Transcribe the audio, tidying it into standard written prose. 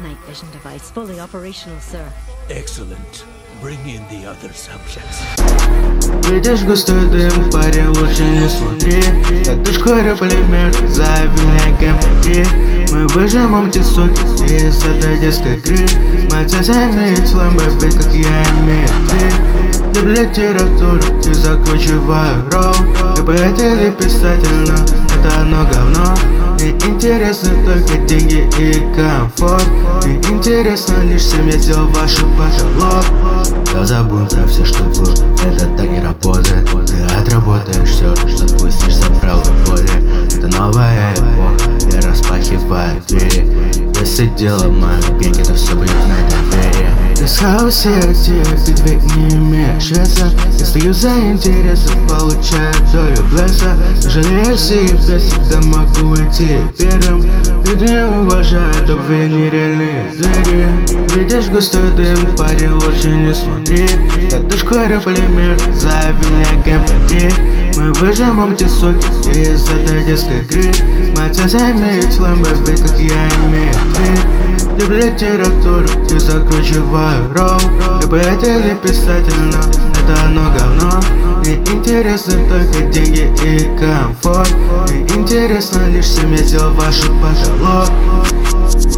Night vision device fully operational, sir. Excellent. Bring in the other subjects. Видишь густой дым, парень, лучше не смотри. Это ж пулемет, зови меня КМП. Мы выжимем те соки из этой детской игры. Мать имеет сломы, быть как я имею ты. Люблю литературу и закручиваю ролл. И поэт или писатель, но это одно говно. Мне интересны только деньги и комфорт. Мне интересно лишь семья, сделал вашу потолок. Да забудь про все, что было, это так не работает. Ты отработаешь все, что пустишь за правду поле. Это новая эпоха, я распахиваю двери. Если дело в моем пике, то все будет на доверие. Ты с хаосе актив, ты ведь не имеешь веса. Я стою за интересы, получаю долю блесса. Жалею себя, всегда могу идти первым. Люди не уважают, а вы нереальные звери. Видишь густой дым, парень, лучше не смотри. Это ж пулемет, зови меня КМП. Мы выжимем те соки из этой детской игры. Мать имеет сломы, быть как я имею ты. Люблю литературу и закручиваю ролл. Я поэт или писатель, но это одно говно. Мне интересны только деньги и комфорт. Мне интересно лишь семья, сделал вашу потолок.